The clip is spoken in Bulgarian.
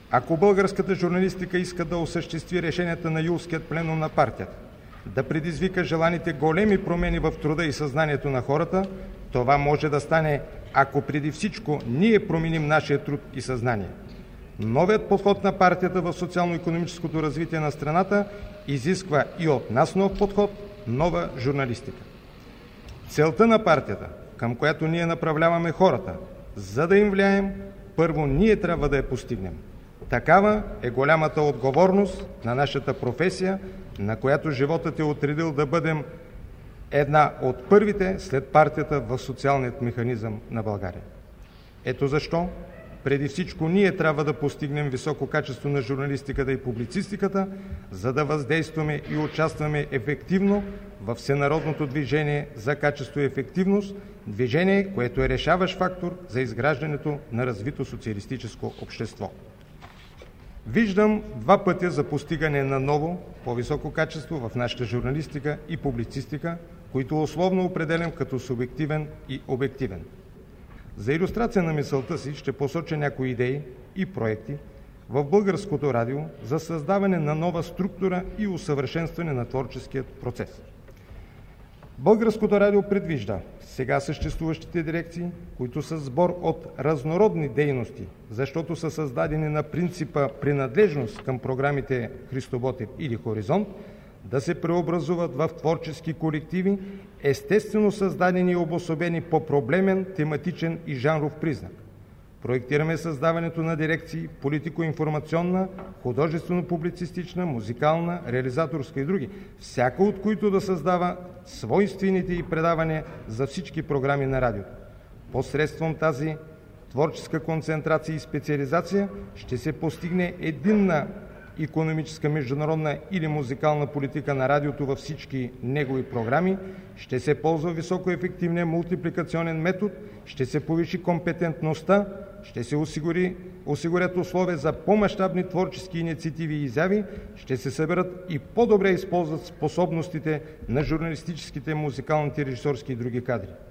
Ако българската журналистика иска да осъществи решенията на юлският пленум на партията, да предизвика желаните големи промени в труда и съзнанието на хората, това може да стане, ако преди всичко ние променим нашия труд и съзнание. Новият подход на партията в социално-икономическото развитие на страната изисква и от нас нов подход, нова журналистика. Целта на партията, към която ние направляваме хората, за да им влияем, първо ние трябва да я постигнем. Такава е голямата отговорност на нашата професия, на която животът е отредил да бъдем една от първите след партията в социалният механизъм на България. Ето защо преди всичко ние трябва да постигнем високо качество на журналистиката и публицистиката, за да въздействаме и участваме ефективно във всенародното движение за качество и ефективност, движение, което е решаващ фактор за изграждането на развито социалистическо общество. Виждам два пътя за постигане на ново, по-високо качество в нашата журналистика и публицистика, които условно определям като субективен и обективен. За илюстрация на мисълта си ще посоча някои идеи и проекти в Българското радио за създаване на нова структура и усъвършенстване на творческият процес. Българското радио предвижда сега съществуващите дирекции, които са сбор от разнородни дейности, защото са създадени на принципа принадлежност към програмите Христо Ботев или Хоризонт, да се преобразуват в творчески колективи, естествено създадени и обособени по проблемен, тематичен и жанров признак. Проектираме създаването на дирекции политико-информационна, художествено-публицистична, музикална, реализаторска и други, всяка от които да създава свойствените и предавания за всички програми на радиото. Посредством тази творческа концентрация и специализация ще се постигне единна икономическа, международна или музикална политика на радиото във всички негови програми, ще се ползва високоефективния мултипликационен метод, ще се повиши компетентността, ще се осигурят условия за по-мащабни творчески инициативи и изяви, ще се съберат и по-добре използват способностите на журналистическите, музикалните, режисьорски и други кадри.